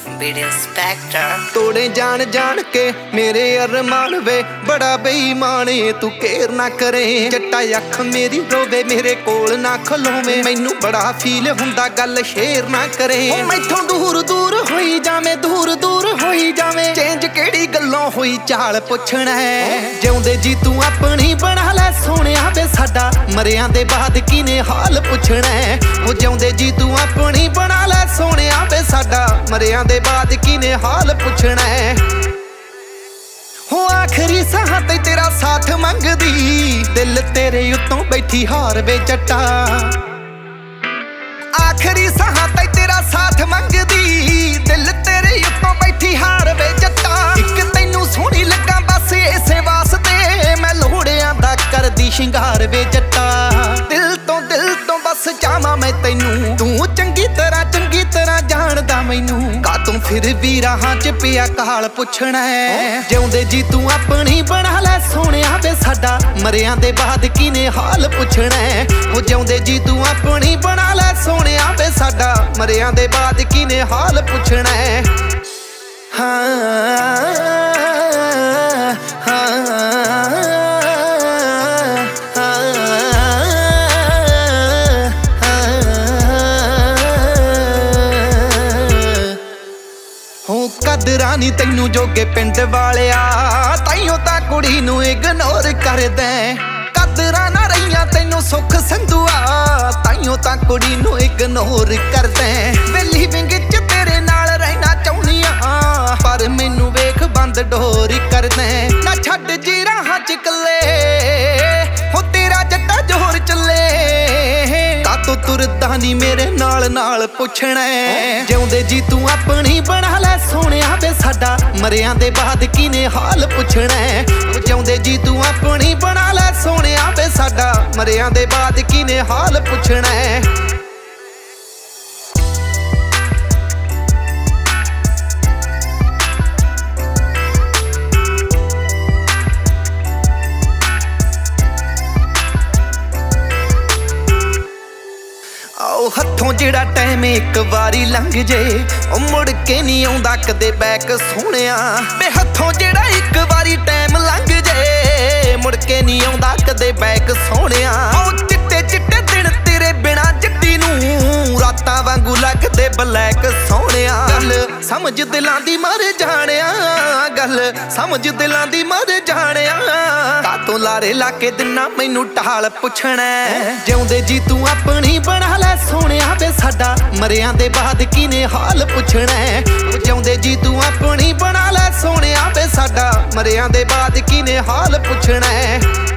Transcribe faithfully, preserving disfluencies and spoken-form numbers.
video ਸਪੈਕਟਰ ਤੋੜੇ ਜਾਣ ਜਾਣ ਕੇ ਮੇਰੇ ਅਰਮਾਨ ਵੇ ਬੜਾ ਬੇਈਮਾਨ ਏ ਤੂੰ ਕੇਰ ਨਾ ਕਰੇ ਜੱਟਾ ਅੱਖ ਮੇਰੀ ਰੋਵੇ ਮੇਰੇ ਕੋਲ ਨਾ ਖਲੋਵੇਂ ਮੈਨੂੰ ਬੜਾ ਫੀਲ ਹੁੰਦਾ ਗੱਲ ਸ਼ੇਰ ਨਾ ਕਰੇ ਓ ਮੈਥੋਂ ਦੂਰ ਦੂਰ ਹੋਈ ਜਾਵੇਂ ਦੂਰ ਦੂਰ ਹੋਈ ਜਾਵੇਂ ਚੇਂਜ ਕਿਹੜੀ ਗੱਲੋਂ ਹੋਈ ਚਾਲ ਪੁੱਛਣਾ ਜਿਉਂਦੇ ਜੀ ਤੂੰ ਆਪਣੀ ਬਣਾ ਲੈ ਸੋਹਣਿਆ ਵੇ ਸਾਡਾ ਮਰਿਆਂ ਦੇ ਬਾਅਦ ਕਿਨੇ ਹਾਲ ਪੁੱਛਣਾ ਓ ਜਿਉਂਦੇ ਜੀ ਤੂੰ ਆਪਣੀ ਬਣਾ ਲੈ ਸੋਹਣਿਆ ਵੇ ਸਾਡਾ ਮਰਿਆਂ ਦੇ ਬਾਅਦ ਕਿਨੇ ਹਾਲ ਪੁੱਛਣਾ ਹੋ ਆਖਰੀ ਸਾਹ ਤੇ ਤੇਰਾ ਸਾਥ ਮੰਗਦੀ ਦਿਲ ਤੇਰੇ ਉੱਤੋਂ ਬੈਠੀ ਹਾਰ ਵੇ ਜੱਟਾ ਆਖਰੀ ਸਾਹ ਤੇ ਤੇਰਾ ਸਾਥ ਮੰਗਦੀ ਦਿਲ ਤੇਰੇ ਉੱਤੋਂ ਬੈਠੀ ਹਾਰ ਵੇ ਜੱਟਾ ਇੱਕ ਤੈਨੂੰ ਸੋਹਣੀ ਲੱਗਾ ਬਸ ਇਸੇ ਵਾਸਤੇ ਮੈਂ ਲੋੜਿਆਂ ਦਾ ਕਰਦੀ ਸ਼ਿੰਗਾਰ ਵੇ ਜੱਟਾ ਦਿਲ ਤੋਂ ਦਿਲ ਤੋਂ ਬਸ ਚਾਹਾਂ ਮੈਂ ਤੈਨੂੰ ਤੂੰ ਚੰਗੀ ਤਰ੍ਹਾਂ ਚੰਗੀ ਤਰ੍ਹਾਂ ਜਾਣਦਾ ਮੈਨੂੰ ਕਾ ਤੂੰ ਫਿਰ ਵੀ ਰਾਹਾਂ 'ਚ ਪਿਆ ਕਾਲ ਪੁੱਛਣਾ ਜਿਉਂਦੇ ਜੀ ਤੂੰ ਆਪਣੀ ਬਣਾ ਲੈ ਸੋਹਣਿਆ ਵੇ ਸਾਡਾ ਮਰਿਆਂ ਦੇ ਬਾਅਦ ਕਿਨੇ ਹਾਲ ਪੁੱਛਣਾ ਉਹ ਜਿਉਂਦੇ ਜੀ ਤੂੰ ਆਪਣੀ ਬਣਾ ਲੈ ਸੋਹਣਿਆ ਵੇ ਸਾਡਾ ਮਰਿਆਂ ਦੇ ਬਾਅਦ ਕਿਨੇ ਹਾਲ ਪੁੱਛਣਾ ਹਾਂ ਕਦਰਾਂ ਨੀ ਤੈਨੂੰ ਜੋਗੇ ਪਿੰਡ ਵਾਲਿਆ ਤਾਈਓ ਤਾਂ ਕੁੜੀ ਨੂੰ ਇਗਨੋਰ ਕਰਦਾ ਕਦਰਾਂ ਨਾ ਰਹੀਆਂ ਤੈਨੂੰ ਸੁੱਖ ਸੰਧੂਆ ਤਾਈਓ ਤਾਂ ਕੁੜੀ ਨੂੰ ਇਗਨੋਰ ਕਰਦਾ ਵੇ ਲਿਵਿੰਗ 'ਚ ਤੇਰੇ ਨਾਲ ਰਹਿਣਾ ਚਾਹੁੰਨੀਆਂ ਪਰ ਮੈਨੂੰ ਵੇਖ ਬੰਦ ਡੋਰ ਕਰਦਾ ਨਾ ਛੱਡ ਜੀ ਰਾਹਾਂ 'ਚ ਇਕੱਲੇ ਹੋ ਤੇਰਾ ਜੱਟਾ ਜੋਰ ਚੱਲੇ ਕਾਤੋਂ ਤੁਰਦਾ ਨੀ ਮੇਰੇ ਨਾਲ ਨਾਲ ਪੁੱਛਣਾ ਜਿਉਂਦੇ ਜੀ ਤੂੰ ਆਪਣੀ ਬਣਾ ਲੈ ਸੋਹਣਿਆ ਵੇ ਸਾਡਾ ਮਰਿਆਂ ਦੇ ਬਾਅਦ ਕਿਨੇ ਹਾਲ ਪੁੱਛਣਾ ਜਿਉਂਦੇ ਜੀ ਤੂੰ ਆਪਣੀ ਬਣਾ ਲੈ ਸੋਹਣਿਆ ਵੇ ਸਾਡਾ ਮਰਿਆਂ ਦੇ ਬਾਅਦ ਕਿਨੇ ਹਾਲ ਪੁੱਛਣਾ ਹੱਥੋਂ ਜਿਹੜਾ ਟਾਈਮ ਇੱਕ ਵਾਰੀ ਲੰਘ ਜੇ ਉਹ ਮੁੜ ਕੇ ਨਹੀਂ ਆਉਂਦਾ ਕਦੇ ਬੈਕ ਸੋਹਣਿਆ ਵੇ ਹੱਥੋਂ ਜਿਹੜਾ ਇੱਕ ਵਾਰੀ ਟਾਈਮ ਲੰਘ ਜੇ ਮੁੜ ਕੇ ਨਹੀਂ ਆਉਂਦਾ ਕਦੇ ਬੈਕ ਸੋਹਣਿਆ ਉਹ ਚਿੱਟੇ ਚਿੱਟੇ ਦਿਨ ਤੇਰੇ ਬਿਨਾ ਜੱਟੀ ਨੂੰ ਰਾਤਾਂ ਵਾਂਗੂ ਲੱਗਦੇ ਬਲੈਕ ਸੋਹਣਿਆ ਗੱਲ ਸਮਝ ਦਿਲਾਂ ਦੀ ਮਰ ਜਾਣਿਆ ਗੱਲ ਸਮਝ ਦਿਲਾਂ ਦੀ ਮਰ ਜਾਣਿਆ ਕਾਤੋਂ ਲਾਰੇ ਲਾ ਕੇ ਦਿਨਾ ਮੈਨੂੰ ਟਾਲ ਪੁੱਛਣਾ ਜਿਉਂਦੇ ਜੀ ਤੂੰ ਆਪਣੀ ਬਣਾ ਲੈ ਸੋਹਣਿਆ ਵੇ ਸਾਡਾ ਮਰਿਆਂ ਦੇ ਬਾਅਦ ਕਿਨੇ ਹਾਲ ਪੁੱਛਣਾ ਜਿਉਂਦੇ ਜੀ ਤੂੰ ਆਪਣੀ ਬਣਾ ਲੈ ਸੋਹਣਿਆ ਵੇ ਸਾਡਾ ਮਰਿਆਂ ਦੇ ਬਾਅਦ ਕਿਨੇ ਹਾਲ ਪੁੱਛਣਾ